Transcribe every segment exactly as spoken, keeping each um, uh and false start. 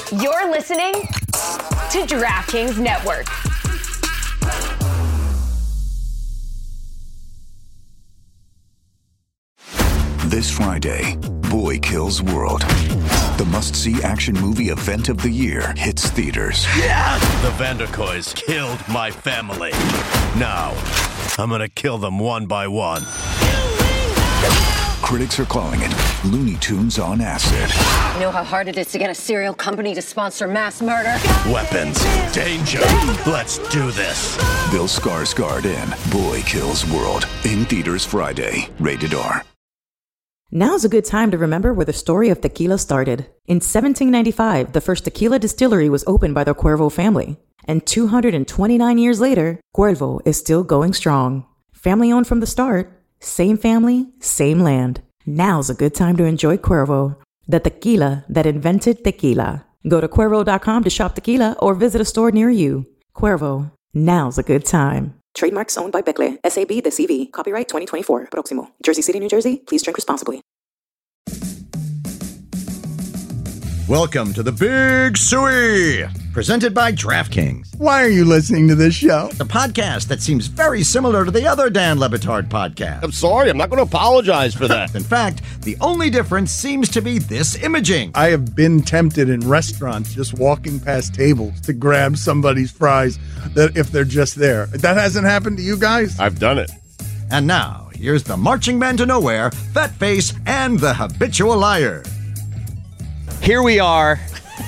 You're listening to DraftKings Network. This Friday, Boy Kills World. The must-see action movie event of the year hits theaters. Yeah! The Vanderkoys killed my family. Now, I'm gonna kill them one by one. Critics are calling it Looney Tunes on acid. You know how hard it is to get a serial company to sponsor mass murder? Weapons, danger, let's do this. Bill Skarsgård in Boy Kills World. In theaters Friday. Rated R. Now's a good time to remember where the story of tequila started. In seventeen ninety-five, the first tequila distillery was opened by the Cuervo family. And two hundred twenty-nine years later, Cuervo is still going strong. Family owned from the start. Same family, same land. Now's a good time to enjoy Cuervo, the tequila that invented tequila. Go to Cuervo dot com to shop tequila or visit a store near you. Cuervo, now's a good time. Trademarks owned by Becle, S A B The C V. Copyright twenty twenty-four. Proximo. Jersey City, New Jersey. Please drink responsibly. Welcome to the Big Suey, presented by DraftKings. Why are you listening to this show? The podcast that seems very similar to the other Dan Le Batard podcast. I'm sorry, I'm not going to apologize for that. In fact, the only difference seems to be this imaging. I have been tempted in restaurants just walking past tables to grab somebody's fries that if they're just there. That hasn't happened to you guys? I've done it. And now, here's the marching man to nowhere, Fat Face, and the habitual liar. Here we are,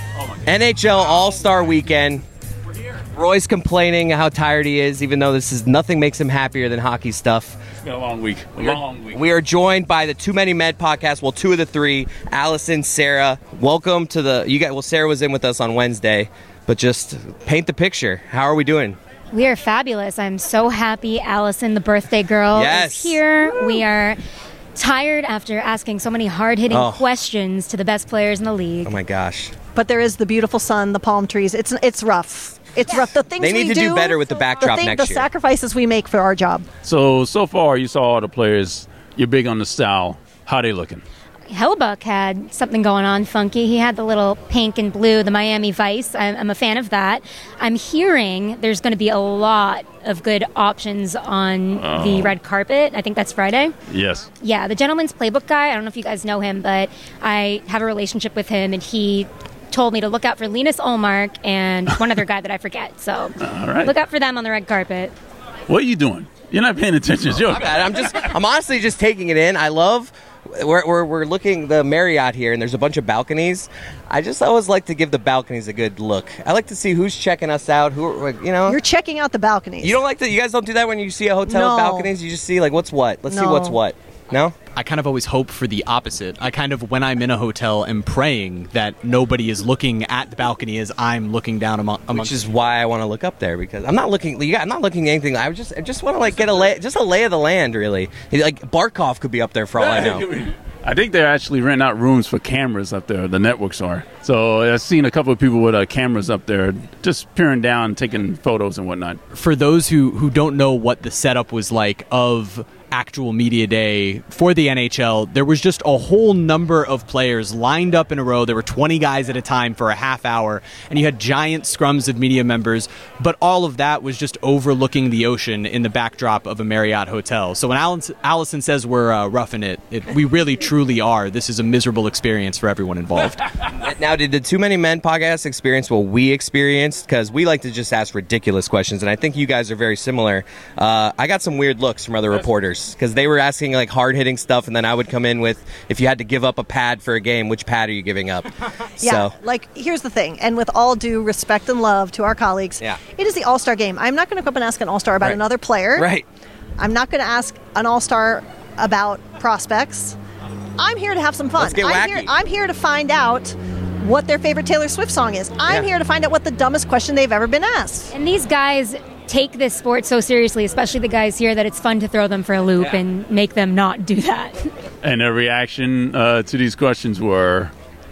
N H L All-Star Weekend. Roy's complaining how tired he is, even though this is nothing makes him happier than hockey stuff. It's been a long week. A we are, long week. We are joined by the Too Many Med podcast. Well, two of the three, Allison, Sarah. Welcome to the. You got. Well, Sarah was in with us on Wednesday, but just paint the picture. How are we doing? We are fabulous. I'm so happy Allison, the birthday girl, yes. is here. We are tired after asking so many hard-hitting oh. questions to the best players in the league. Oh my gosh. But there is the beautiful sun, the palm trees. It's it's rough. It's yeah. rough. The things they need we to do, do better with the backdrop the thing, next the year. The sacrifices we make for our job. So, so far you saw all the players. You're big on the style. How they looking? Hellbuck had something going on funky. He had the little pink and blue, the Miami Vice. I'm, I'm a fan of that. I'm hearing there's going to be a lot of good options on oh. the red carpet. I think that's Friday. Yes. Yeah, the Gentleman's Playbook guy. I don't know if you guys know him, but I have a relationship with him, and he told me to look out for Linus Ullmark and one other guy that I forget. So all right. Look out for them on the red carpet. What are you doing? You're not paying attention. Oh, my bad. I'm just. I'm honestly just taking it in. I love. We're, we're we're looking the Marriott here, and there's a bunch of balconies. I just always like to give the balconies a good look. I like to see who's checking us out. Who, you know, you're checking out the balconies. You don't like to. You guys don't do that when you see a hotel no. with balconies. You just see like what's what. Let's no. see what's what. No? I kind of always hope for the opposite. I kind of, when I'm in a hotel, am praying that nobody is looking at the balcony as I'm looking down among. Which is why I want to look up there, because I'm not looking. You got, I'm not looking at anything. I just, I just want to like get a lay, just a lay of the land, really. Like Barkov could be up there for all I know. I think they're actually renting out rooms for cameras up there. The networks are. So I've seen a couple of people with uh, cameras up there, just peering down, taking photos and whatnot. For those who who don't know what the setup was like of actual media day for the N H L, there was just a whole number of players lined up in a row. There were twenty guys at a time for a half hour, and you had giant scrums of media members, but all of that was just overlooking the ocean in the backdrop of a Marriott hotel. So when Allison, Allison says we're uh, roughing it, it, we really truly are. This is a miserable experience for everyone involved. Now, did the Too Many Men podcast experience what we experienced? Because we like to just ask ridiculous questions, and I think you guys are very similar. Uh, I got some weird looks from other reporters, because they were asking like hard-hitting stuff, and then I would come in with, if you had to give up a pad for a game, which pad are you giving up? Yeah, so. like, here's the thing, and with all due respect and love to our colleagues, yeah. it is the All-Star game. I'm not going to go up and ask an All-Star about right. another player. Right. I'm not going to ask an All-Star about prospects. I'm here to have some fun. Let's get I'm wacky. Here, I'm here to find out what their favorite Taylor Swift song is. I'm yeah. here to find out what the dumbest question they've ever been asked. And these guys take this sport so seriously, especially the guys here, that it's fun to throw them for a loop yeah. and make them not do that. And their reaction uh, to these questions were?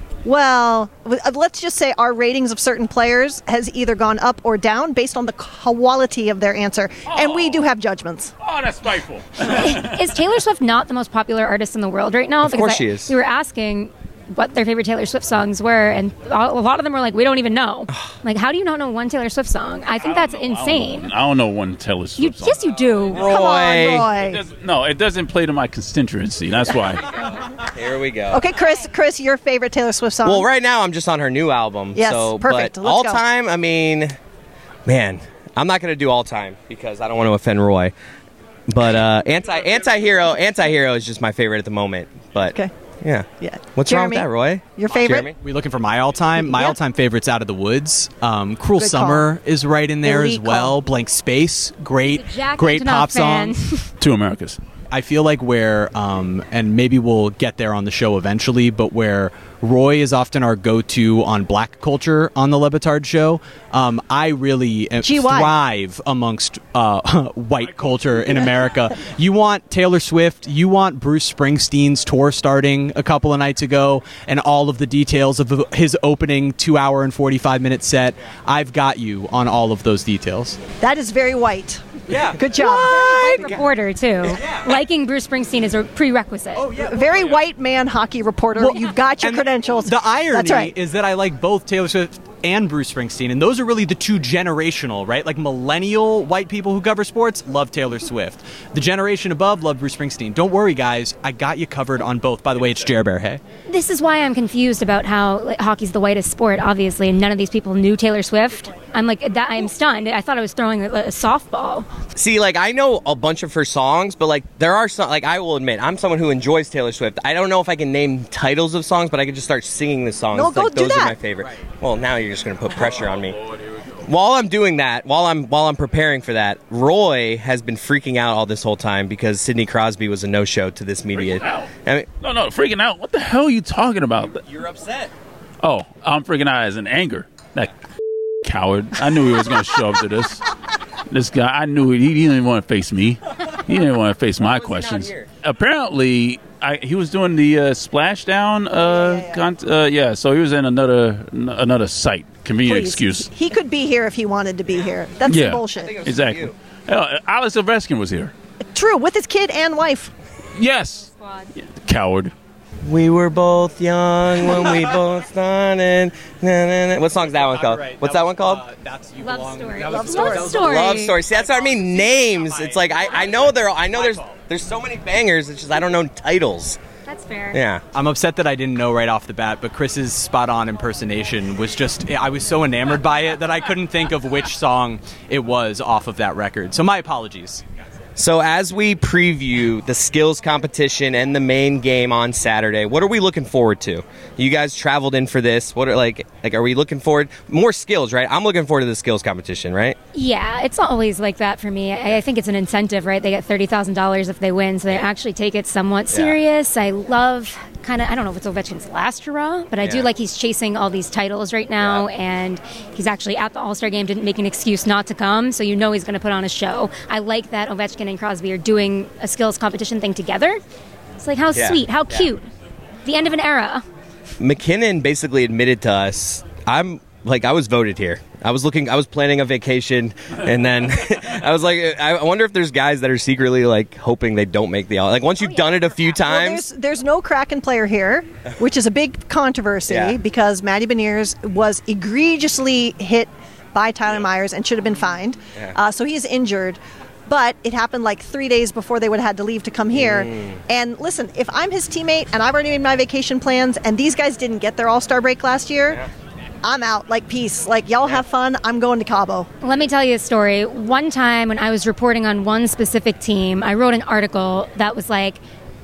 Well, let's just say our ratings of certain players has either gone up or down based on the quality of their answer. Oh. And we do have judgments. Oh, that's spiteful. Is Taylor Swift not the most popular artist in the world right now? Of because course I, she is. We were asking what their favorite Taylor Swift songs were, and a lot of them were like, we don't even know. Like, how do you not know one Taylor Swift song? I think I that's know, insane. I don't, know, I don't know one Taylor Swift You, song. yes, you do. Roy. Come on, It Roy. doesn't- no, it doesn't play to my constituency. That's why. Here we go. Okay, Chris, Chris, your favorite Taylor Swift song? Well, right now I'm just on her new album. Yes, so, perfect. But Let's all go. time, I mean, man, I'm not going to do all time because I don't want to offend Roy. But uh, anti anti-hero anti-hero is just my favorite at the moment. But okay. yeah, yeah. What's Jeremy, wrong with that, Roy? Your favorite? Jeremy? We looking for my all-time? My Yeah. all-time favorite's Out of the Woods. Um, Cruel Good Summer is right in there Elite as well. call. Blank Space, great, Jack great Antonoff pop fan. song. Two Americas. I feel like where, um, and maybe we'll get there on the show eventually, but where Roy is often our go-to on black culture on the Le Batard show, um, I really uh, G Y. thrive amongst uh, white culture in America. You want Taylor Swift, you want Bruce Springsteen's tour starting a couple of nights ago, and all of the details of his opening two-hour and forty-five minute set. I've got you on all of those details. That is very white. Yeah. Good job. White reporter, too. Liking Bruce Springsteen is a prerequisite. Oh, yeah. Very white man hockey reporter. Well, You've got your and credentials. The irony That's right. is that I like both Taylor Swift and Bruce Springsteen, and those are really the two generational, right? Like millennial white people who cover sports love Taylor Swift. The generation above love Bruce Springsteen. Don't worry, guys. I got you covered on both. By the way, it's Jer Bear, hey? This is why I'm confused about how like, hockey's the whitest sport, obviously, and none of these people knew Taylor Swift. I'm like, that, I'm stunned. I thought I was throwing a, a softball. See, like, I know a bunch of her songs, but, like, there are some, like, I will admit, I'm someone who enjoys Taylor Swift. I don't know if I can name titles of songs, but I could just start singing the songs. No, go like, do those are that. my favorite. Well, now you're just going to put pressure on me. While I'm doing that, while I'm while I'm preparing for that, Roy has been freaking out all this whole time because Sidney Crosby was a no-show to this media. Out. I mean, No, no, freaking out. What the hell are you talking about? you're upset. Oh, I'm freaking out as in anger. That coward. I knew he was going to show up to this. This guy, I knew he, he didn't want to face me. He didn't want to face my questions. Apparently, I, he was doing the uh, splashdown. Uh, yeah, yeah. Con- uh, yeah, so he was in another n- another site. Convenient Please. excuse. He could be here if he wanted to be here. That's Yeah, bullshit. exactly. Hell, Alex Ovechkin was here. True, with his kid and wife. Yes. Yeah, coward. We were both young when we both started. Na, na, na. What song's that one called? What's that one called? Love story. Love story. Love story. Love Story. See, that's what I mean. Names. It's like I, I know there. I know there's there's so many bangers. It's just I don't know titles. That's fair. Yeah. I'm upset that I didn't know right off the bat, but Chris's spot-on impersonation was just, I was so enamored by it that I couldn't think of which song it was off of that record. So my apologies. So as we preview the skills competition and the main game on Saturday, what are we looking forward to? You guys traveled in for this. What are like like are we looking forward more skills, right? I'm looking forward to the skills competition, right? Yeah, it's not always like that for me. I, I think it's an incentive, right? They get thirty thousand dollars if they win, so they actually take it somewhat serious. I love kind of, I don't know if it's Ovechkin's last hurrah, but I Yeah. do like he's chasing all these titles right now, and he's actually at the All-Star game, didn't make an excuse not to come, so you know he's going to put on a show. I like that Ovechkin and Crosby are doing a skills competition thing together. It's like, how Yeah. sweet, how Yeah. cute. The end of an era. McKinnon basically admitted to us, I'm like, I was voted here. I was looking, I was planning a vacation, and then I was like, I wonder if there's guys that are secretly like hoping they don't make the, like once you've done it a few Well, times. there's, there's no Kraken player here, which is a big controversy Yeah. because Matty Beniers was egregiously hit by Tyler Myers and should have been fined. Yeah. Uh, so he is injured. But it happened like three days before they would have had to leave to come here. Mm. And listen, if I'm his teammate and I've already made my vacation plans and these guys didn't get their All-Star break last year, Yeah. I'm out. Like, peace. Like, y'all have fun. I'm going to Cabo. Let me tell you a story. One time when I was reporting on one specific team, I wrote an article that was like,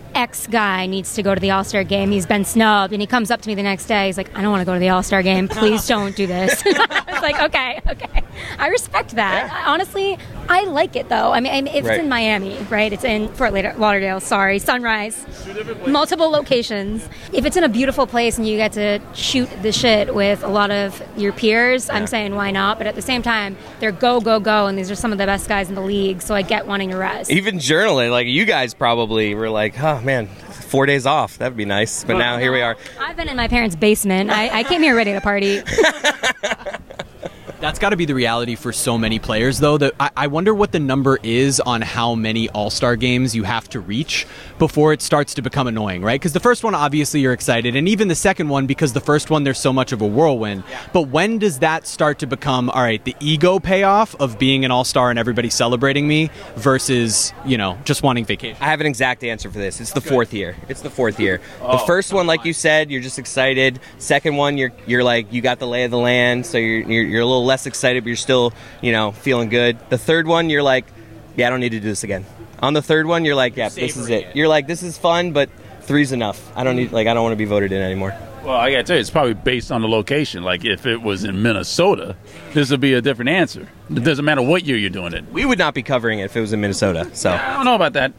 X guy needs to go to the All-Star game. He's been snubbed. And he comes up to me the next day. He's like, I don't want to go to the All-Star game. Please don't do this. I was like, okay, okay. I respect that. Yeah. Honestly, I like it, though. I mean, I mean, if Right. it's in Miami, right? It's in Fort Lauderdale, sorry, Sunrise. Multiple locations. If it's in a beautiful place and you get to shoot the shit with a lot of your peers, Yeah. I'm saying why not? But at the same time, they're go, go, go. And these are some of the best guys in the league. So I get wanting to rest. Even journaling, like you guys probably were like, oh man, four days off, that'd be nice. But now here we are. I've been in my parents' basement. I, I came here ready to party. That's got to be the reality for so many players, though. That I, I wonder what the number is on how many All-Star games you have to reach before it starts to become annoying, right? Because the first one, obviously, you're excited, and even the second one, because the first one, there's so much of a whirlwind. Yeah. But when does that start to become, all right, the ego payoff of being an All-Star and everybody celebrating me versus, you know, just wanting vacation? I have an exact answer for this. It's the fourth year. It's the fourth year. Oh, the first one, like you said, you're just excited. Second one, you're you're like, you got the lay of the land, so you're you're, you're a little less excited, but you're still, you know, feeling good. The third one, you're like, yeah, I don't need to do this again. On the third one, you're like, yeah, this is it. You're like, this is fun, but three's enough. I don't need, like, I don't want to be voted in anymore. Well, I gotta tell you, it's probably based on the location. Like, if it was in Minnesota, this would be a different answer. It doesn't matter what year you're doing it. We would not be covering it if it was in Minnesota. So I don't know about that.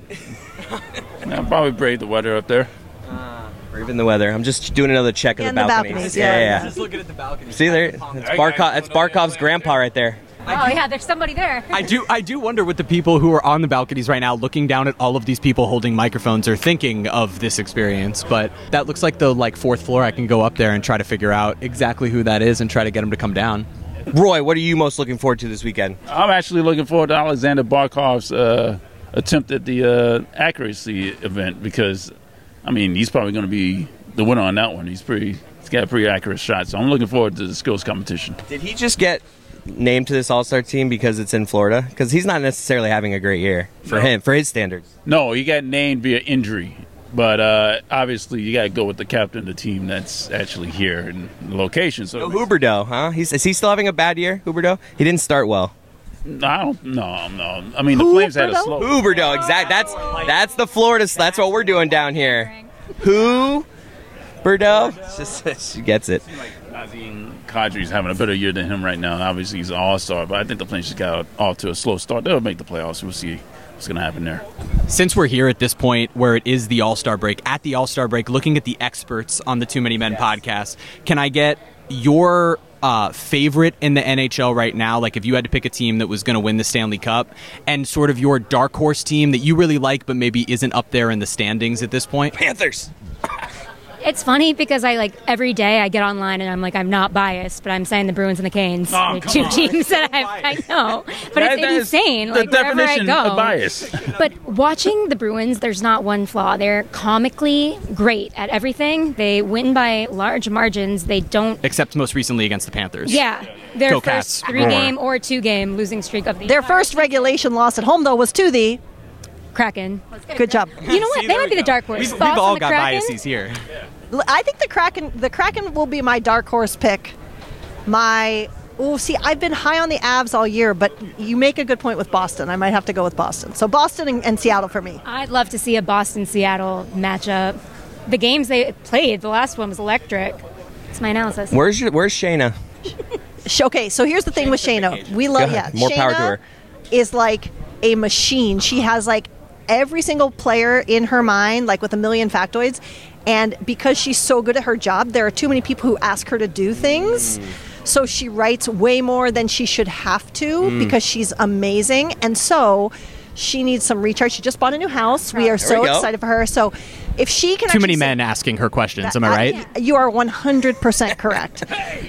I'll probably brave the weather up there. Braving the weather. I'm just doing another check of Yeah, the in the balconies. balconies, yeah, yeah. yeah. Just looking at the balcony. See there? It's Barkov. That's Barkov's grandpa right there. Oh, yeah, there's somebody there. I do I do wonder what the people who are on the balconies right now looking down at all of these people holding microphones are thinking of this experience. But that looks like the like fourth floor. I can go up there and try to figure out exactly who that is and try to get him to come down. Roy, what are you most looking forward to this weekend? I'm actually looking forward to Alexander Barkov's uh, attempt at the uh, accuracy event because, I mean, he's probably going to be the winner on that one. He's pretty. He's got a pretty accurate shot. So I'm looking forward to the skills competition. Did he just get named to this All-Star team because it's in Florida? Because he's not necessarily having a great year for No. him, for his standards. No, he got named via injury. But uh, obviously, you got to go with the captain of the team that's actually here in the location. So No, Huberdeau, huh? He's, is he still having a bad year, Huberdeau? He didn't start well. I don't. No, no. I mean, the Flames had a slow. Huberdeau, exact. That's that's the Florida. That's what we're doing down here. Who? Huberdeau? It's just she gets it. Nazem Kadri's having a better year than him right now. Obviously, he's an all-star, but I think the Flames just got off to a slow start. They'll make the playoffs. We'll see what's going to happen there. Since we're here at this point where it is the All-Star break, at the All-Star break, looking at the experts on the Too Many Men podcast, can I get your uh, favorite in the N H L right now? Like if you had to pick a team that was going to win the Stanley Cup and sort of your dark horse team that you really like but maybe isn't up there in the standings at this point? Panthers. It's funny because I like every day I get online and I'm like I'm not biased, but I'm saying the Bruins and the Canes, Oh, the come two on. teams that I, I know. But That- it's that is insane. the Like wherever I definition go, of bias. But watching the Bruins, there's not one flaw. They're comically great at everything. They win by large margins. They don't. Except most recently against the Panthers. Yeah, their Go first Cats. three-game or two-game losing streak of the Their entire first regulation loss at home, though, was to the Kraken. Good job. You know what? See, They there might we be the go. dark horse. We've, we've Thoughts on all the got Kraken? biases here. I think the Kraken the Kraken will be my dark horse pick. My oh, see, I've been high on the Avs all year, but you make a good point with Boston. I might have to go with Boston. So Boston and, and Seattle for me. I'd love to see a Boston-Seattle matchup. The games they played, the last one was electric. That's my analysis. Where's your, Where's Shayna? Sh- Okay, so here's the thing with Shayna. We love Go yeah. ahead. More Shayna power to her. is like a machine. She has like every single player in her mind, like with a million factoids. And because she's so good at her job, there are too many people who ask her to do things. Mm. So she writes way more than she should have to Mm. because she's amazing. And so she needs some recharge. She just bought a new house. We are There so we go. excited for her. So if she can Too many actually men asking her questions, am I right? you are one hundred percent correct.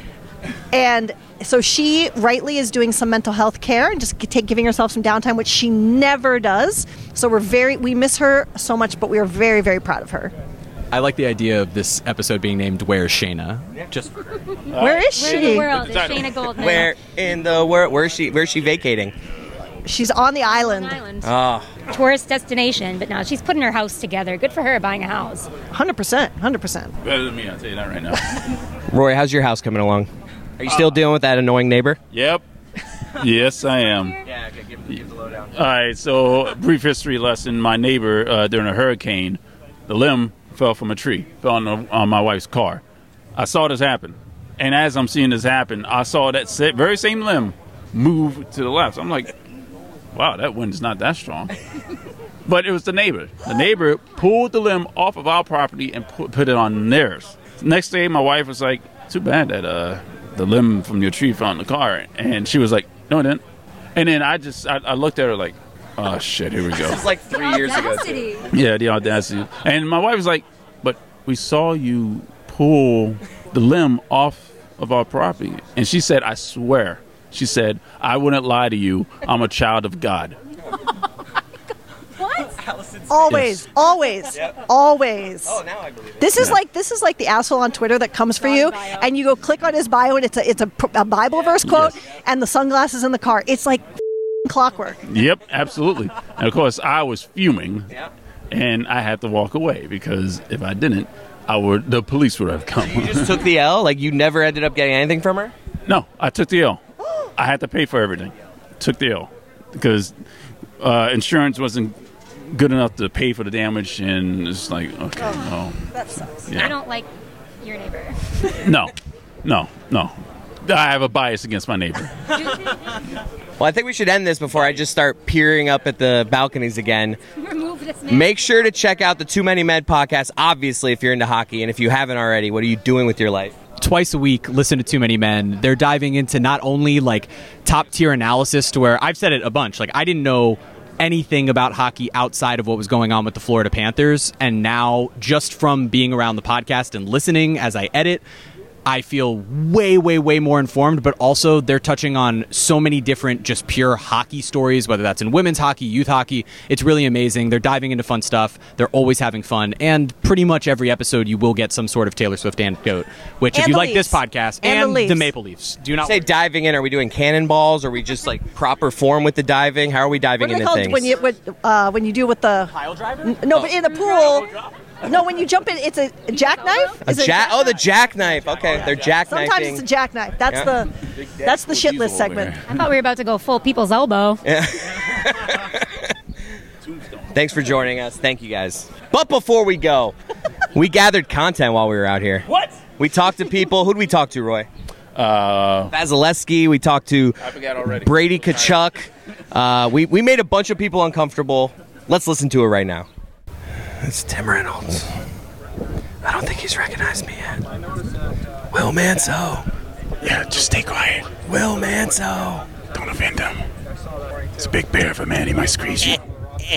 And so she rightly is doing some mental health care and just take, giving herself some downtime, which she never does. So we're very, we miss her so much, but we are very, very proud of her. I like the idea of this episode being named Where's Shayna? Just for her. Where is Where in she? the world is Shayna Goldman? Where in the where? Where's she? Where's she vacating? She's on the island. Island. Oh, Tourist destination, but now she's putting her house together. Good for her buying a house. one hundred percent. one hundred percent. Better than me, I'll tell you that right now. Roy, how's your house coming along? Are you still dealing with that annoying neighbor? Yep. Yes, I am. Yeah, okay, give, give the lowdown. All right, so brief history lesson. My neighbor, uh, during a hurricane, the limb fell from a tree, fell on, the, on my wife's car. I saw this happen. And as I'm seeing this happen, I saw that sa- very same limb move to the left. So I'm like, wow, that wind is not that strong. But it was the neighbor. The neighbor pulled the limb off of our property and put, put it on theirs. Next day, my wife was like, too bad that uh, the limb from your tree fell in the car. And she was like, no, it didn't. And then I just, I, I looked at her like, oh, shit, here we go. It's like three years ago. Yeah, the audacity. And my wife was like, but we saw you pull the limb off of our property. And she said, I swear, She said, "I wouldn't lie to you. I'm a child of God." Always, Yes. always, Yep. always. Oh, now I believe it. This is Yeah. like this is like the asshole on Twitter that comes for you, and you go click on his bio, and it's a it's a, a Bible verse quote, Yes. and the sunglasses in the car. It's like clockwork. Yep, absolutely. And of course, I was fuming, Yeah. and I had to walk away because if I didn't, I would the police would have come. You just took the L? Like, you never ended up getting anything from her? No, I took the L. I had to pay for everything. Took the L because uh, insurance wasn't good enough to pay for the damage, and it's like, okay, no. That sucks. I don't like your neighbor. No, no, no. I have a bias against my neighbor. Well, I think we should end this before I just start peering up at the balconies again. Remove this man. Make sure to check out the Too Many Men podcast, obviously, if you're into hockey. And if you haven't already, what are you doing with your life? Twice a week, listen to Too Many Men. They're diving into not only like top tier analysis to where I've said it a bunch. Like, I didn't know anything about hockey outside of what was going on with the Florida Panthers. And now, just from being around the podcast and listening as I edit, I feel way, way, way more informed, but also they're touching on so many different just pure hockey stories, whether that's in women's hockey, youth hockey. It's really amazing. They're diving into fun stuff. They're always having fun. And pretty much every episode, you will get some sort of Taylor Swift anecdote, which And if you the like this Leafs. podcast And the and, the, Leafs. Maple Leafs, do not Say diving in. Are we doing cannonballs? Are we just like proper form with the diving? How are we diving What are they into called things? when you when, uh, when you do with the pile driver? N- no, but in the pool. No, when you jump in, it's a jackknife. a Is it jack? Oh, the jackknife. Okay, they're jackknifing. Sometimes it's a jackknife. That's Yeah. the that's the shit list segment. I thought we were about to go full people's elbow. Thanks for joining us. Thank you, guys. But before we go, we gathered content while we were out here. What? We talked to people. Who did we talk to, Roy? Uh, Vasilevsky. We talked to I forgot already. Brady Kachuk. Uh, we, we made a bunch of people uncomfortable. Let's listen to it right now. It's Tim Reynolds. I don't think he's recognized me yet. Will Manso. Yeah, just stay quiet. Will Manso. Don't offend him. It's a big bear of a man. He might squeeze you.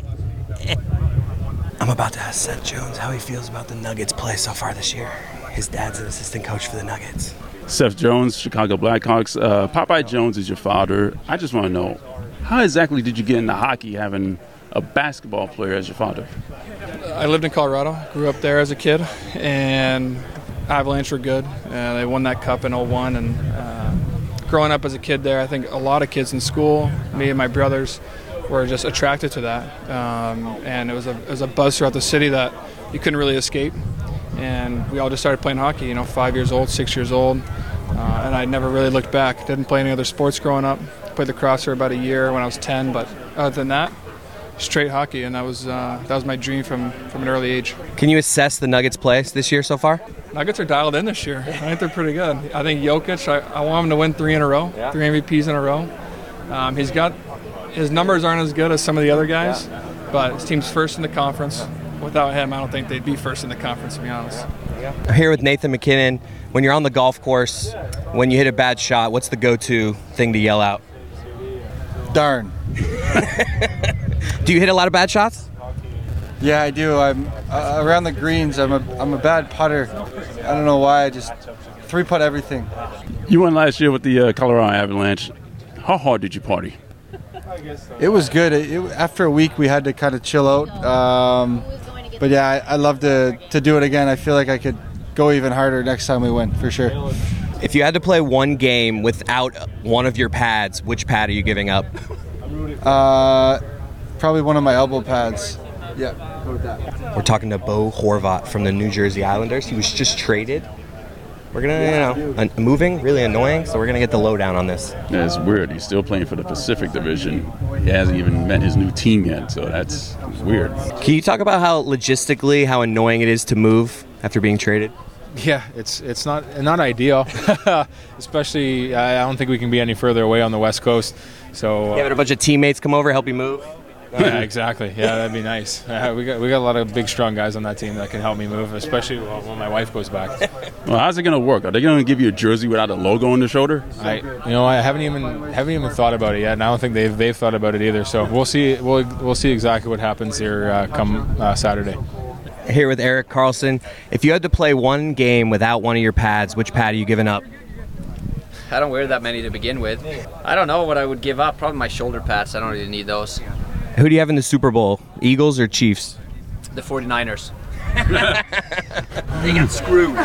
I'm about to ask Seth Jones how he feels about the Nuggets' play so far this year. His dad's an assistant coach for the Nuggets. Seth Jones, Chicago Blackhawks. Uh, Popeye Jones is your father. I just want to know, how exactly did you get into hockey having a basketball player as your father? I lived in Colorado, grew up there as a kid, and Avalanche were good. Uh, they won that cup in oh one, and uh, growing up as a kid there, I think a lot of kids in school, me and my brothers, were just attracted to that. Um, and it was, a, it was a buzz throughout the city that you couldn't really escape. And we all just started playing hockey, you know, five years old, six years old. Uh, and I never really looked back. Didn't play any other sports growing up. Played lacrosse for about a year when I was ten, but other than that, straight hockey, and that was uh, that was my dream from, from an early age. Can you assess the Nuggets' play this year so far? Nuggets are dialed in this year. I think they're pretty good. I think Jokic, I, I want him to win three in a row, Yeah. three M V Ps in a row. Um, he's got his numbers aren't as good as some of the other guys, yeah. but his team's first in the conference. Without him, I don't think they'd be first in the conference, to be honest. I'm here with Nathan McKinnon. When you're on the golf course, when you hit a bad shot, what's the go-to thing to yell out? Darn. Do you hit a lot of bad shots? Yeah, I do. I'm uh, around the greens. I'm a I'm a bad putter. I don't know why. I just three putt everything. You won last year with the uh, Colorado Avalanche. How hard did you party? It was good. It, it, after a week, we had to kind of chill out. Um, but yeah, I, I love to to do it again. I feel like I could go even harder next time we win, for sure. If you had to play one game without one of your pads, which pad are you giving up? Uh, probably one of my elbow pads. Yeah, go with that. We're talking to Bo Horvat from the New Jersey Islanders. He was just traded. We're gonna, you know, un- moving, really annoying. So we're gonna get the lowdown on this. Yeah, it's weird. He's still playing for the Pacific Division. He hasn't even met his new team yet, so that's weird. Can you talk about how logistically how annoying it is to move after being traded? Yeah, it's it's not not ideal, especially I don't think we can be any further away on the West Coast. So You have a bunch of teammates come over, help you move. yeah, exactly. Yeah, that'd be nice. Uh, we got we got a lot of big, strong guys on that team that can help me move, especially when my wife goes back. Well, how's it gonna work? Are they gonna give you a jersey without a logo on the shoulder? I, you know, I haven't even haven't even thought about it yet, and I don't think they've they've thought about it either. So we'll see. We'll we'll see exactly what happens here uh, come uh, Saturday. Here with Erik Karlsson. If you had to play one game without one of your pads, which pad are you giving up? I don't wear that many to begin with. I don't know what I would give up. Probably my shoulder pads. I don't really need those. Who do you have in the Super Bowl? Eagles or Chiefs? The forty-niners. They got screwed.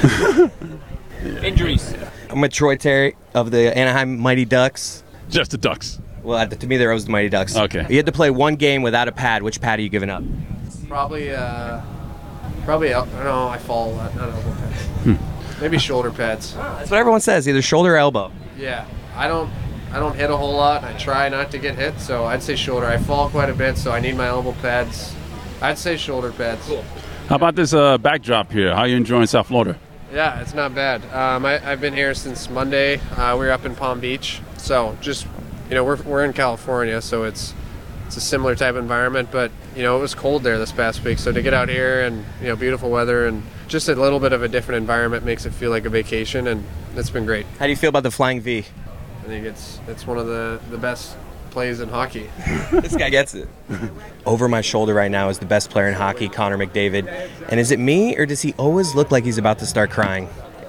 Injuries. I'm with Troy Terry of the Anaheim Mighty Ducks. Just the Ducks. Well, to me, they're always the Mighty Ducks. Okay. You had to play one game without a pad. Which pad are you giving up? Probably, uh, probably, uh, no, I fall, uh, not elbow pads. Hmm. Maybe shoulder pads. That's what everyone says, either shoulder or elbow. Yeah, I don't, I don't hit a whole lot. I try not to get hit, so I'd say shoulder. I fall quite a bit, so I need my elbow pads. I'd say shoulder pads. Cool. How about this uh, backdrop here? How are you enjoying South Florida? Yeah, it's not bad. Um, I, I've been here since Monday. Uh, we were up in Palm Beach, so just, you know, we're we're in California, so it's it's a similar type of environment. But you know, it was cold there this past week, so to get out here and you know, beautiful weather and just a little bit of a different environment makes it feel like a vacation, and it's been great. How do you feel about the Flying V? I think it's it's one of the the best plays in hockey. This guy gets it. Over my shoulder right now is the best player in hockey, Connor McDavid. And is it me, or does he always look like he's about to start crying?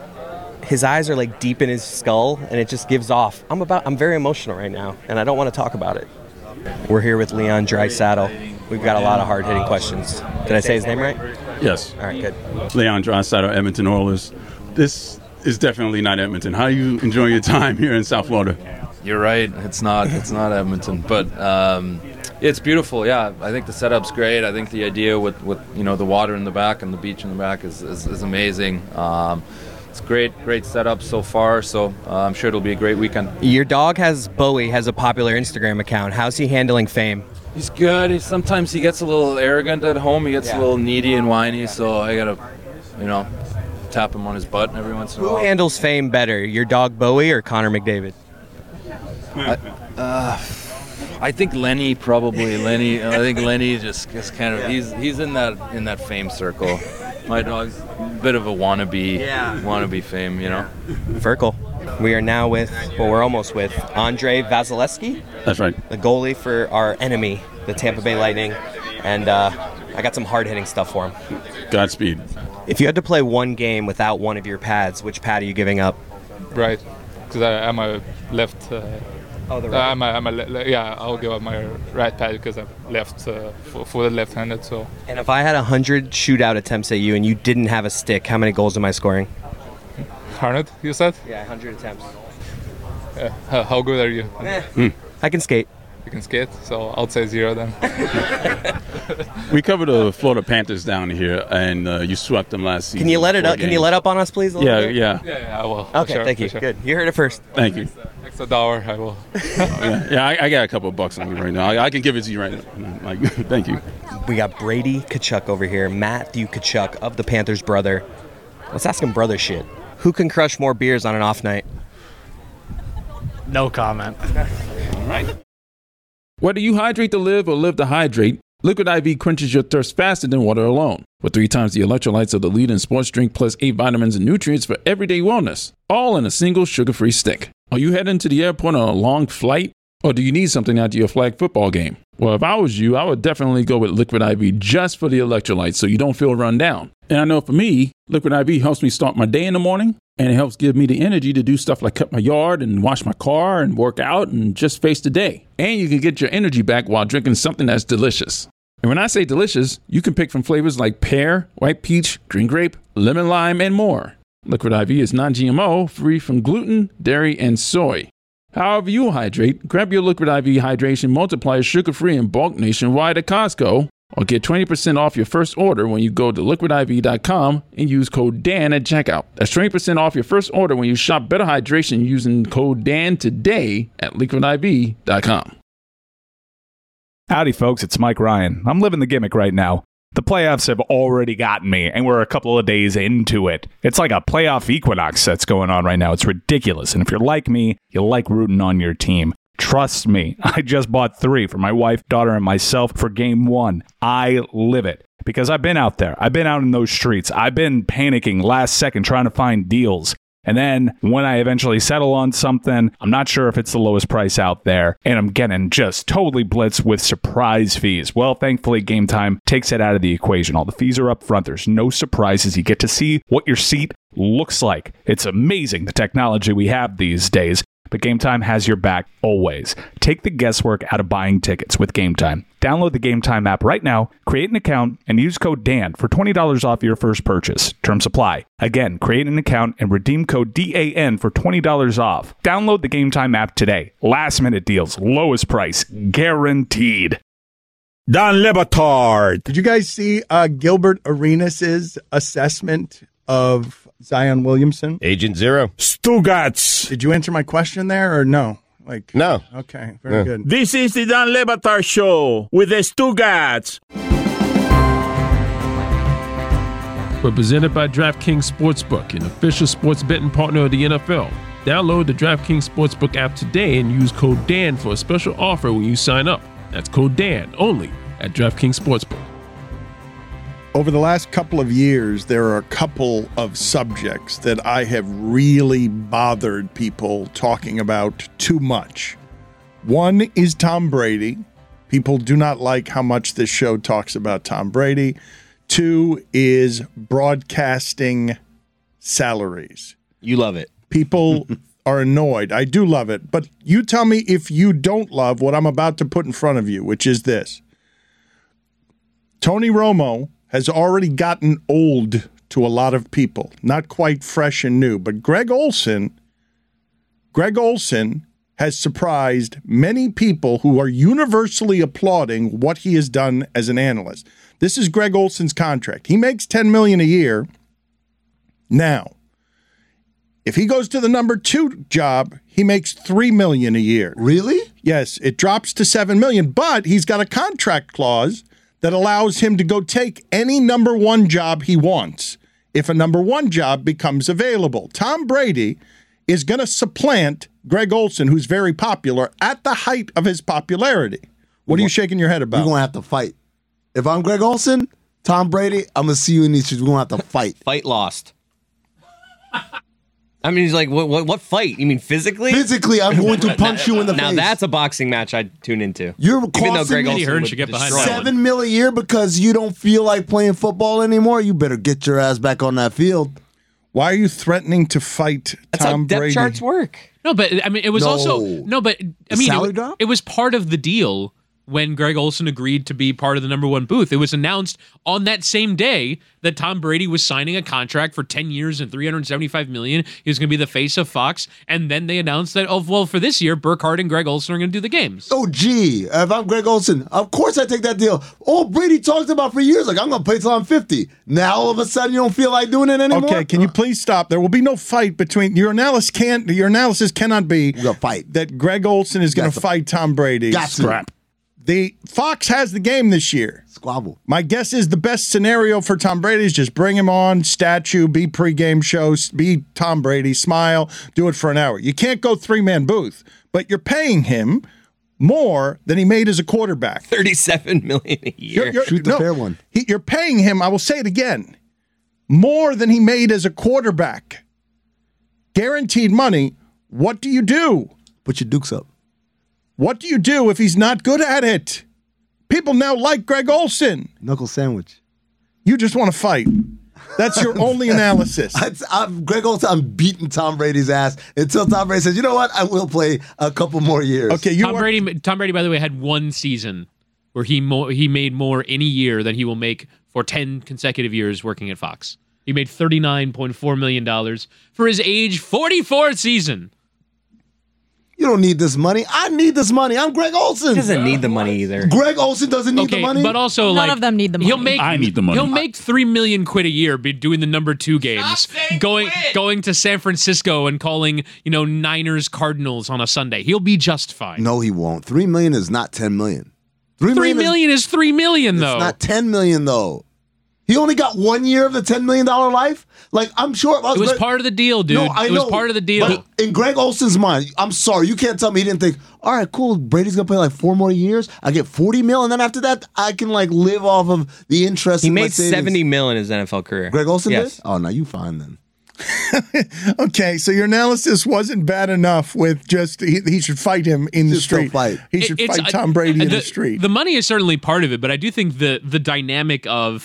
His eyes are like deep in his skull, and it just gives off. I'm about. I'm very emotional right now, and I don't want to talk about it. We're here with Leon Draisaitl. We've got a lot of hard-hitting questions. Did I say his name right? Yes. All right, good. Leon Draisaitl, Edmonton Oilers. This is definitely not Edmonton. How are you enjoying your time here in South Florida? You're right. It's not. It's not Edmonton, but um, it's beautiful. Yeah, I think the setup's great. I think the idea with, with you know the water in the back and the beach in the back is is, is amazing. Um, it's great, great setup so far. So uh, I'm sure it'll be a great weekend. Your dog has Bowie has a popular Instagram account. How's he handling fame? He's good. He, sometimes he gets a little arrogant at home. He gets yeah. a little needy and whiny. So I gotta, you know, tap him on his butt every once in a Who while. Who handles fame better, your dog Bowie or Connor McDavid? I, uh, I think Lenny probably. Lenny, I think Lenny just, just kind of he's he's in that in that fame circle. My dog's a bit of a wannabe yeah. wannabe fame, you know. Verkel. We are now with, well, we're almost with Andrei Vasilevsky. That's right. The goalie for our enemy, the Tampa Bay Lightning, and uh, I got some hard-hitting stuff for him. Godspeed. If you had to play one game without one of your pads, which pad are you giving up? Right, because I'm a left. Uh, oh, the right. right. I'm a, I'm a le- yeah. I'll give up my right pad because I'm left uh, for the left-handed. So. And if I had a hundred shootout attempts at you and you didn't have a stick, how many goals am I scoring? Hundred, you said? Yeah, hundred attempts. Yeah. How, how good are you? Eh. Mm. I can skate. You can skate, so I'll say zero then. We covered the Florida Panthers down here, and uh, you swept them last season. Can you let it up? Can you let up on us, please? A yeah, bit? yeah, yeah, yeah. I will. Okay, sure, thank you. Sure. Good. You heard it first. Thank you. Extra dollar, I will. oh, yeah, yeah I, I got a couple of bucks on me right now. I, I can give it to you right now. Like, thank you. We got Brady Tkachuk over here, Matthew Tkachuk of the Panthers' brother. Let's ask him brother shit. Who can crush more beers on an off night? No comment. All right. Whether you hydrate to live or live to hydrate, Liquid I V quenches your thirst faster than water alone. With three times the electrolytes of the leading sports drink plus eight vitamins and nutrients for everyday wellness, all in a single sugar-free stick. Are you heading to the airport on a long flight? Or do you need something after your flag football game? Well, if I was you, I would definitely go with Liquid I V just for the electrolytes so you don't feel run down. And I know for me, Liquid I V helps me start my day in the morning, and it helps give me the energy to do stuff like cut my yard and wash my car and work out and just face the day. And you can get your energy back while drinking something that's delicious. And when I say delicious, you can pick from flavors like pear, white peach, green grape, lemon lime, and more. Liquid I V is non-G M O, free from gluten, dairy, and soy. However you hydrate, grab your Liquid I V Hydration Multiplier sugar-free in bulk nationwide at Costco, or get twenty percent off your first order when you go to liquid I V dot com and use code Dan at checkout. That's twenty percent off your first order when you shop Better Hydration using code Dan today at liquid I V dot com. Howdy, folks. It's Mike Ryan. I'm living the gimmick right now. The playoffs have already gotten me, and we're a couple of days into it. It's like a playoff equinox that's going on right now. It's ridiculous. And if you're like me, you like rooting on your team. Trust me, I just bought three for my wife, daughter, and myself for game one. I live it because I've been out there. I've been out in those streets. I've been panicking last second trying to find deals. And then when I eventually settle on something, I'm not sure if it's the lowest price out there, and I'm getting just totally blitzed with surprise fees. Well, thankfully, Game Time takes it out of the equation. All the fees are up front. There's no surprises. You get to see what your seat looks like. It's amazing the technology we have these days, but Game Time has your back always. Take the guesswork out of buying tickets with Game Time. Download the Game Time app right now, create an account, and use code Dan for twenty dollars off your first purchase. Terms apply. Again, create an account and redeem code D A N for twenty dollars off. Download the Game Time app today. Last minute deals, lowest price, guaranteed. Don Le Batard. Did you guys see uh, Gilbert Arenas' assessment of Zion Williamson? Agent Zero. Stugats. Did you answer my question there or no? Like no. Okay, very No. good. This is the Dan Le Batard Show with the Stugats. We're presented by DraftKings Sportsbook, an official sports betting partner of the N F L. Download the DraftKings Sportsbook app today and use code Dan for a special offer when you sign up. That's code Dan only at DraftKings Sportsbook. Over the last couple of years, there are a couple of subjects that I have really bothered people talking about too much. One is Tom Brady. People do not like how much this show talks about Tom Brady. Two is broadcasting salaries. You love it. People are annoyed. I do love it. But you tell me if you don't love what I'm about to put in front of you, which is this. Tony Romo has already gotten old to a lot of people. Not quite fresh and new. But Greg Olsen, Greg Olsen has surprised many people who are universally applauding what he has done as an analyst. This is Greg Olsen's contract. He makes ten million dollars a year. Now, if he goes to the number two job, he makes three million dollars a year. Really? Yes, it drops to seven million dollars, but he's got a contract clause that allows him to go take any number one job he wants if a number one job becomes available. Tom Brady is going to supplant Greg Olsen, who's very popular, at the height of his popularity. What are you shaking your head about? You're going to have to fight. If I'm Greg Olsen, Tom Brady, I'm going to see you in these streets. We're going to have to fight. Fight lost. I mean, he's like, what, what, what fight? You mean physically? Physically, I'm going to punch you in the now, face. Now that's a boxing match I'd tune into. You're Even though costing Greg me Olsen would get behind seven mil a year because you don't feel like playing football anymore. You better get your ass back on that field. Why are you threatening to fight That's Tom how depth Brady? charts work. No, but I mean, it was No. also no, but I The mean, salary it, drop? it was part of the deal when Greg Olsen agreed to be part of the number one booth. It was announced on that same day that Tom Brady was signing a contract for ten years and three hundred seventy-five million dollars. He was going to be the face of Fox, and then they announced that, oh, well, for this year, Burkhardt and Greg Olsen are going to do the games. Oh, gee, if I'm Greg Olsen, of course I take that deal. All Brady talked about for years, like, I'm going to play till I'm fifty. Now, all of a sudden, you don't feel like doing it anymore? Okay, can you please stop? There will be no fight between your analysis. Can't your analysis cannot be fight. that Greg Olsen is going to fight Tom Brady. Got to. Scrap. The Fox has the game this year. Squabble. My guess is the best scenario for Tom Brady is just bring him on, statue, be pregame show, be Tom Brady, smile, do it for an hour. You can't go three-man booth, but you're paying him more than he made as a quarterback. thirty-seven million dollars a year. You're- you're- Shoot the no, fair one. he- you're paying him, I will say it again, more than he made as a quarterback. Guaranteed money. What do you do? Put your dukes up. What do you do if he's not good at it? People now like Greg Olsen. Knuckle sandwich. You just want to fight. That's your only analysis. I, I'm, Greg Olsen, I'm beating Tom Brady's ass until Tom Brady says, you know what, I will play a couple more years. Okay, you Tom are- Brady. Tom Brady, by the way, had one season where he mo- he made more in a year than he will make for ten consecutive years working at Fox. He made thirty-nine point four million dollars for his age forty-four season. You don't need this money. I need this money. I'm Greg Olsen. He doesn't need the money either. Greg Olsen doesn't need Okay, the money. but also None like of them need the money. He'll make. I need the money. He'll make three million quid a year be doing the number two games, going going to San Francisco and calling you know Niners Cardinals on a Sunday. He'll be just fine. No, he won't. Three million is not ten million. Three, Three million million is three million is, though. It's not ten million though. He only got one year of the ten million dollar life. Like I'm sure It was part of the deal, dude. No, I it was know, part of the deal. But in Greg Olsen's mind, I'm sorry, you can't tell me he didn't think, all right, cool, Brady's gonna play like four more years. I get forty mil, and then after that, I can like live off of the interest. He in my made savings. seventy mil in his N F L career. Greg Olsen yes. did? Oh, no, you fine then. Okay, so your analysis wasn't bad enough with just he, he should fight him in the Should still street. fight. He should It- it's- fight Tom Brady in the, the street. The money is certainly part of it, but I do think the the dynamic of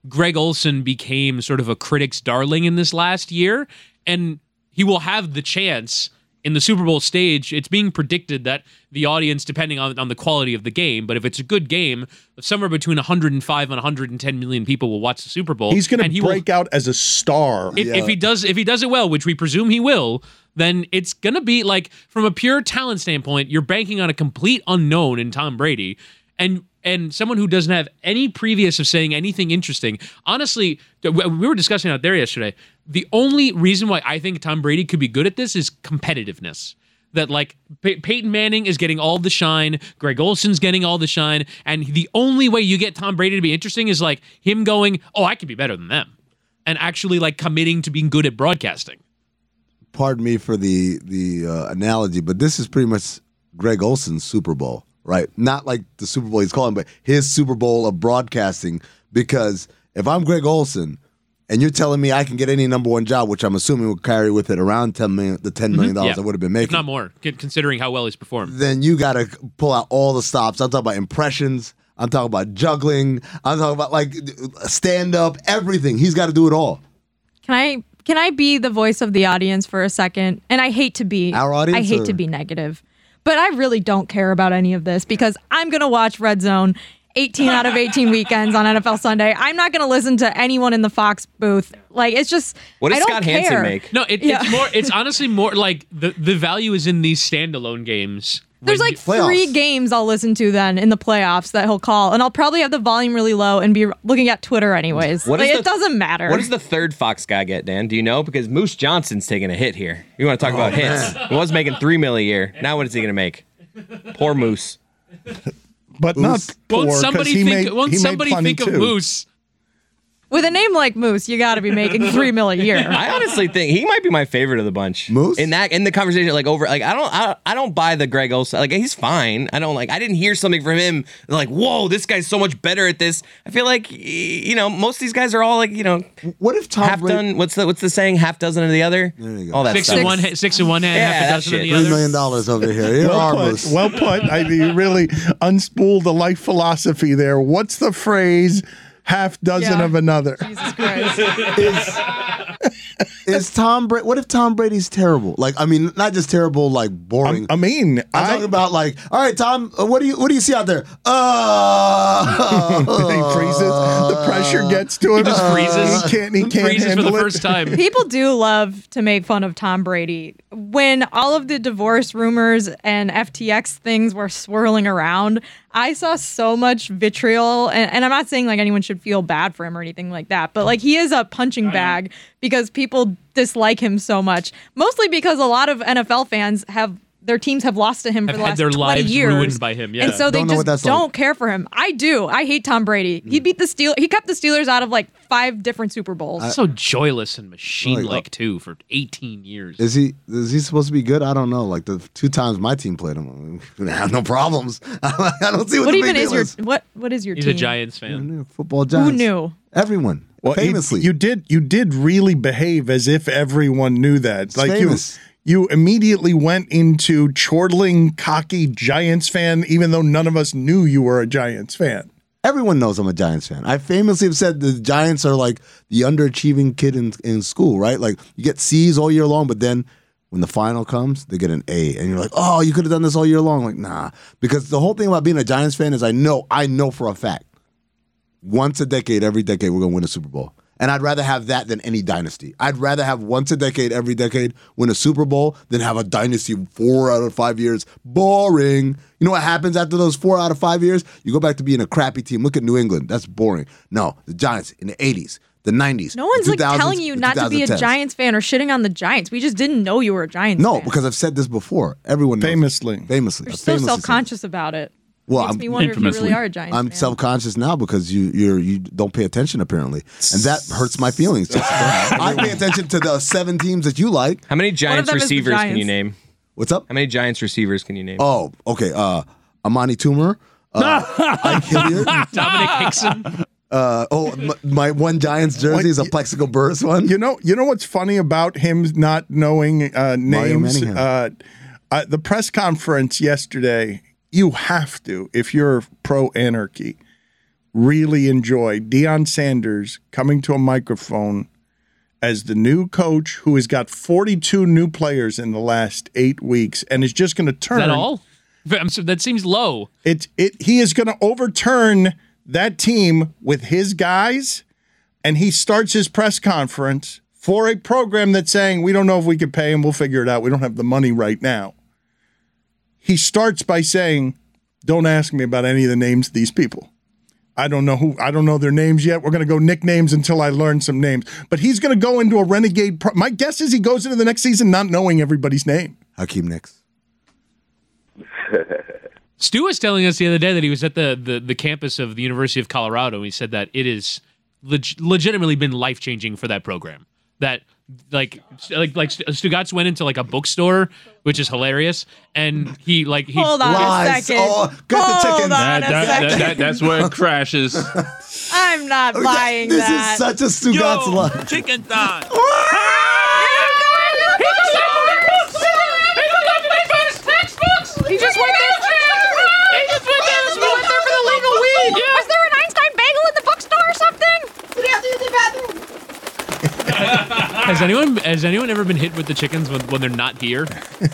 Greg Olsen became sort of a critic's darling in this last year, and he will have the chance in the Super Bowl stage. It's being predicted that the audience, depending on, on the quality of the game, but if it's a good game, somewhere between one hundred five and one hundred ten million people will watch the Super Bowl. He's going and he to break will, out as a star. if, if he does, if he does it well, which we presume he will, then it's going to be like, from a pure talent standpoint, you're banking on a complete unknown in Tom Brady, and and someone who doesn't have any previous of saying anything interesting. Honestly, we were discussing out there yesterday. The only reason why I think Tom Brady could be good at this is competitiveness. That like Pey- Peyton Manning is getting all the shine, Greg Olsen's getting all the shine, and the only way you get Tom Brady to be interesting is like him going, "Oh, I could be better than them," and actually like committing to being good at broadcasting. Pardon me for the the uh, analogy, but this is pretty much Greg Olsen's Super Bowl, right? Not like the Super Bowl he's calling, but his Super Bowl of broadcasting. Because if I'm Greg Olsen, and you're telling me I can get any number one job, which I'm assuming will carry with it around ten million, the ten million dollars Mm-hmm. Yeah. I would have been If making, not more, c- considering how well he's performed. then you got to pull out all the stops. I'm talking about impressions. I'm talking about juggling. I'm talking about like stand up, everything. He's got to do it all. Can I can I be the voice of the audience for a second? And I hate to be Our audience, I hate or- to be negative, but I really don't care about any of this because I'm gonna watch Red Zone eighteen out of eighteen weekends on N F L Sunday. I'm not gonna listen to anyone in the Fox booth. Like it's just What does I don't Scott care. Hansen make? No, it, Yeah. it's more. It's honestly more like the the value is in these standalone games. There's When like three games I'll listen to then in the playoffs that he'll call, and I'll probably have the volume really low and be looking at Twitter anyways. What like, is it the- doesn't matter. What does the third Fox guy get, Dan? Do you know? Because Moose Johnson's taking a hit here. You want to talk Oh, about hits? man. He was making three mil a year. Now what is he going to make? Poor Moose. But not poor, Won't 'cause somebody he think? made- won't he made somebody plenty think of too. Moose? With a name like Moose, you got to be making three mil a year. I honestly think he might be my favorite of the bunch. Moose in that in the conversation, like over, like I don't, I, I don't buy the Greg Olsen. Like he's fine. I don't like. I didn't hear something from him like, whoa, this guy's so much better at this. I feel like y- you know most of these guys are all like you know. What if Tom half Brady- done? What's the what's the saying? Half dozen of the other. There you go. All that Six stuff. in one, ha- six in one hand, Yeah, half a that dozen in shit. the Three other. million dollars over here. Here well are put. Moose. Well put. I you really unspooled the life philosophy there. What's the phrase? Half dozen Yeah. of another. Jesus Christ. is, is Tom Brady? What if Tom Brady's terrible? Like, I mean, not just terrible, like boring. I mean, I'm I- talking about like, all right, Tom, uh, what do you what do you see out there? Uh, he freezes. The pressure gets to him. He just freezes. He can't. He can't Freezes for handle the it. first time. People do love to make fun of Tom Brady. When all of the divorce rumors and F T X things were swirling around, I saw so much vitriol. And, and I'm not saying like anyone should feel bad for him or anything like that, but like he is a punching bag because people dislike him so much. Mostly because a lot of N F L fans have their teams have lost to him for Have the had last their twenty lives years. ruined by him, yeah. And so they Don't know what just that's like. don't care for him. I do. I hate Tom Brady. He beat the Steel. He kept the Steelers out of like five different Super Bowls. So joyless and machine-like Like, too for eighteen years. Is he is he supposed to be good? I don't know. Like the two times my team played him, I have no problems. I don't see what, What the even big is deal your is. what? What is your He's team? a Giants fan. Football Giants. Who knew? Everyone. Well, you- famously. you, did. You did really behave as if everyone knew that. It's like famous. you. You immediately went into chortling, cocky Giants fan, even though none of us knew you were a Giants fan. Everyone knows I'm a Giants fan. I famously have said the Giants are like the underachieving kid in, in school, right? Like you get C's all year long, but then when the final comes, they get an A. And you're like, oh, you could have done this all year long. Like, nah. Because the whole thing about being a Giants fan is I know, I know for a fact, once a decade, every decade, we're going to win a Super Bowl. And I'd rather have that than any dynasty. I'd rather have once a decade, every decade, win a Super Bowl than have a dynasty four out of five years. Boring. You know what happens after those four out of five years? You go back to being a crappy team. Look at New England. That's boring. No, the Giants in the eighties, the nineties. No one's the like two thousands, telling you the not to be a twenty tens. Giants fan or shitting on the Giants. We just didn't know you were a Giants No, fan. because I've said this before. Everyone knows. Famously. Famously. You're I've so famously said self-conscious about it. Well, Makes I'm- me wonder if you really Infamously. are a Giants I'm fan. self-conscious now because you you're you don't pay attention apparently, and that hurts my feelings. Jessica. I pay attention to the seven teams that you like. How many Giants them is the receivers can you Giants. name? What's up? How many Giants receivers can you name? Oh, okay. Uh, Amani Toomer, uh, Ike Hilliard, Dominic Hickson. Uh, oh, m- my one Giants jersey is a Plexico Burris one. You know, you know what's funny about him not knowing uh, Mario names? Manningham. Uh, uh, the press conference yesterday. You have to, if you're pro anarchy, really enjoy Deion Sanders coming to a microphone as the new coach who has got forty-two new players in the last eight weeks and is just going to turn. Is that all? I'm so, that seems low. It it he is going to overturn that team with his guys, and he starts his press conference for a program that's saying, we don't know if we can pay him, we'll figure it out. We don't have the money right now. He starts by saying, don't ask me about any of the names of these people. I don't know who, I don't know their names yet. We're going to go nicknames until I learn some names. But he's going to go into a renegade. Pro- My guess is he goes into the next season not knowing everybody's name. Hakeem Nicks. Stu was telling us the other day that he was at the, the, the campus of the University of Colorado, and he said that it has leg- legitimately been life-changing for that program. That, like, like, like Stugatz went into, like, a bookstore, which is hilarious, and he, like... he Hold on Lies. a second. Oh, got the Hold chickens. on That, a that, second. that, that, that's where it crashes. I'm not buying this that. is such a Stugatz lie. Chicken thigh. He just went there. He just went there. He went there for the legal weed. Yeah. Was there an Einstein bagel in the bookstore or something? Did he have to use the bathroom? Has anyone has anyone ever been hit with the chickens when, when they're not here?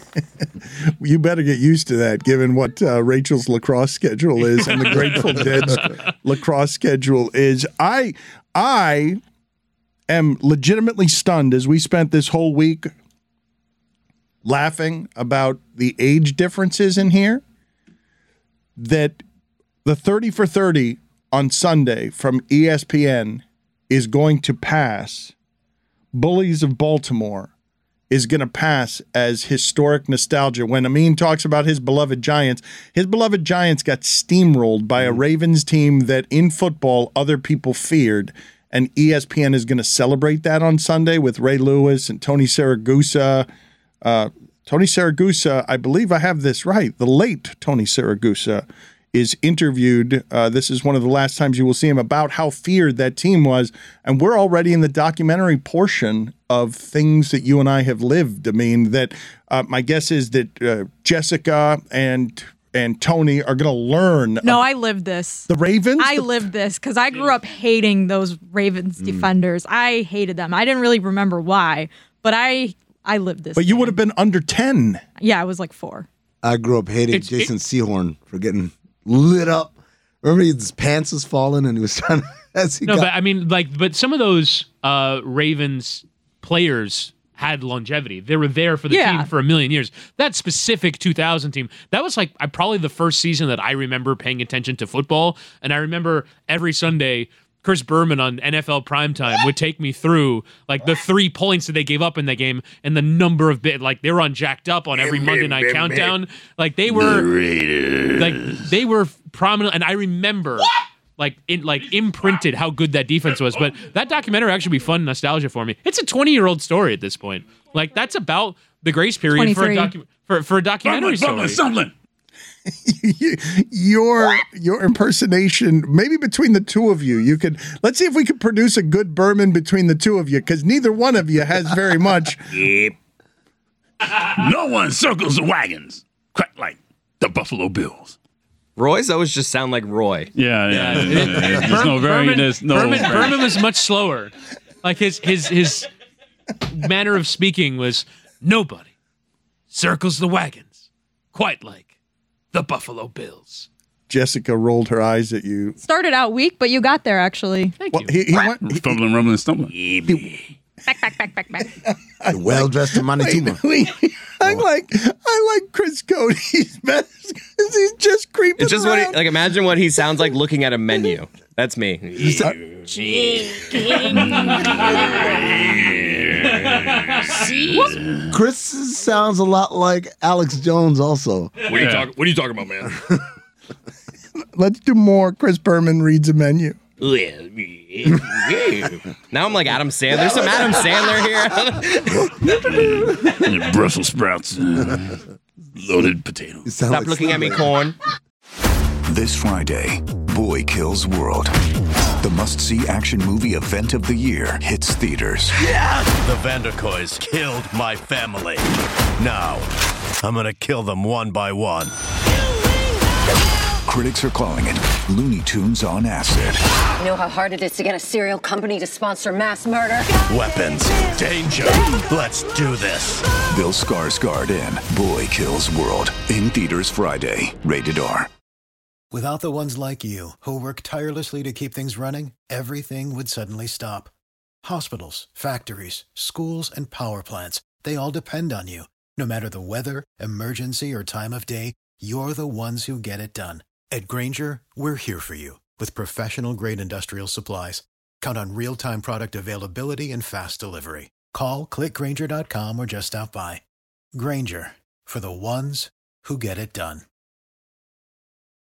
You better get used to that, given what uh, Rachel's lacrosse schedule is and the Grateful Dead's lacrosse schedule is. I I am legitimately stunned as we spent this whole week laughing about the age differences in here, that the thirty for thirty on Sunday from E S P N is going to pass. Bullies of Baltimore is going to pass as historic nostalgia. When Amin talks about his beloved Giants, his beloved Giants got steamrolled by a Ravens team that in football other people feared, and E S P N is going to celebrate that on Sunday with Ray Lewis and Tony Siragusa. Uh, Tony Siragusa, I believe I have this right, the late Tony Siragusa is interviewed. Uh, this is one of the last times you will see him about how feared that team was. And we're already in the documentary portion of things that you and I have lived. I mean, that uh, my guess is that uh, Jessica and and Tony are going to learn. No, I lived this. The Ravens? I lived this because I grew up hating those Ravens defenders. I hated them. I didn't really remember why, but I I lived this. But you would have been under ten. Yeah, I was like four. I grew up hating It's- Jason Sehorn for getting lit up. Remember his pants was falling and he was trying to as he No, got, but I mean, like, but some of those uh, Ravens players had longevity. They were there for the Yeah. team for a million years. That specific two thousand team, that was like I probably the first season that I remember paying attention to football. And I remember every Sunday, Chris Berman on N F L Primetime would take me through like the three points that they gave up in that game and the number of bit like they were on Jacked Up on every Monday Night Countdown. Like they were like they were prominent, and I remember like in like imprinted how good that defense was. But that documentary actually be fun nostalgia for me. It's a twenty year old story at this point. Like that's about the grace period for a docu- for for a documentary story. Something. your your impersonation, maybe between the two of you, you could let's see if we could produce a good Berman between the two of you, because neither one of you has very much. Yep. No one circles the wagons quite like the Buffalo Bills. Roy's always just sound like Roy. Yeah, yeah. Yeah, yeah, yeah. There's no very. Berman, There's no. Berman, Berman was much slower. Like his his his manner of speaking was nobody circles the wagons quite like the Buffalo Bills. Jessica rolled her eyes at you. Started out weak, but you got there actually. Thank Well, you. he, he went. He, Fumbling, rumbling, stumbling. Back, back, back, back, back. the well-dressed Manituma. wait, wait, I like I like Chris Cody's best because he's just creeping. It's just what around. he, like imagine what he sounds like looking at a menu. That's me. Chris sounds a lot like Alex Jones also. What are you talking? What are you talking about, man? Let's do more. Chris Berman reads a menu. Now I'm like Adam Sandler. There's some Adam Sandler here. Brussels sprouts, uh, loaded potatoes. Stop like looking at me, Slim corn. This Friday, Boy Kills World. The must-see action movie event of the year hits theaters. The Vanderkoys killed my family. Now, I'm gonna kill them one by one. critics are calling it Looney Tunes on acid. You know how hard it is to get a cereal company to sponsor mass murder? Weapons, danger, let's do this. Bill Skarsgård in Boy Kills World. In theaters Friday. Rated R. Without the ones like you, who work tirelessly to keep things running, everything would suddenly stop. Hospitals, factories, schools, and power plants, they all depend on you. No matter the weather, emergency, or time of day, you're the ones who get it done. At Grainger, we're here for you with professional-grade industrial supplies. Count on real-time product availability and fast delivery. Call, click Grainger dot com, or just stop by. Grainger, for the ones who get it done.